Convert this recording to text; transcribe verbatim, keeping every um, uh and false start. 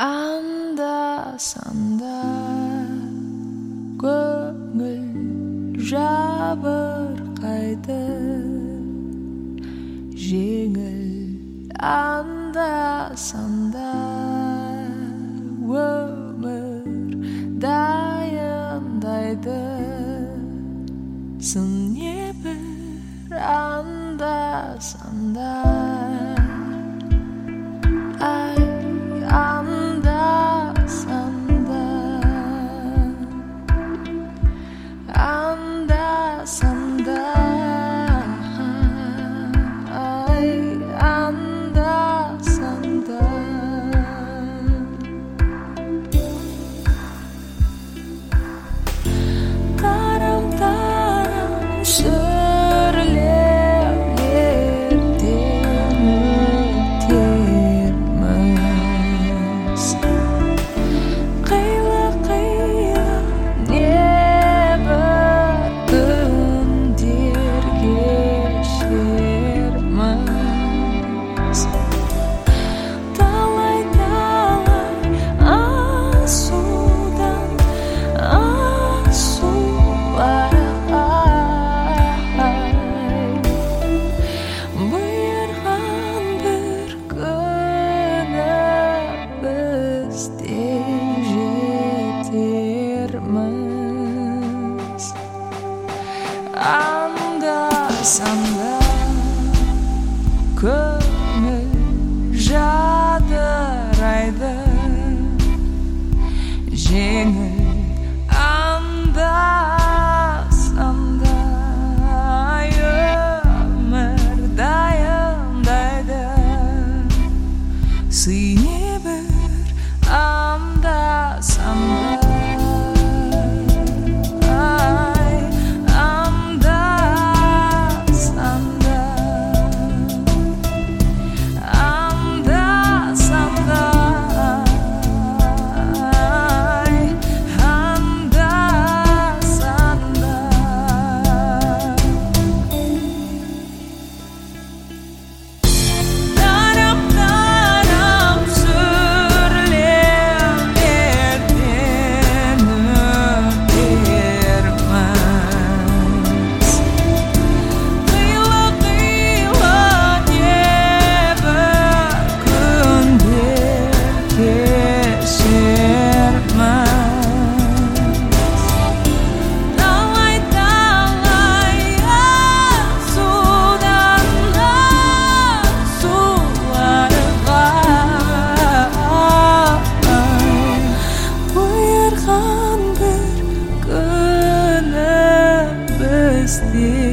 анда-санда көңіл жабырқайды, жеңіл анда-санда өмір дайындайды. Сын небір анда-санда, ай анда-санда, анда-санда, ай анда-санда. Тарам-тарам сүрлеулерден өтерміз, қилы-қилы небір күндер кешерміз. Талай-талай асудан асуларға бұйырған бір күні біз де жетерміз. Анда-санда көңіл жадырайды, жеңіл анда-санда өмір дайындайды. Сый небір анда-санда, ай анда-санда, анда-санда, ай анда-санда. Тарам-тарам сүрлеулерден өтерміз, қилы-қилы небір күндер кешерміз. Талай-талай асудан асуларға бұйырған бір күні біз де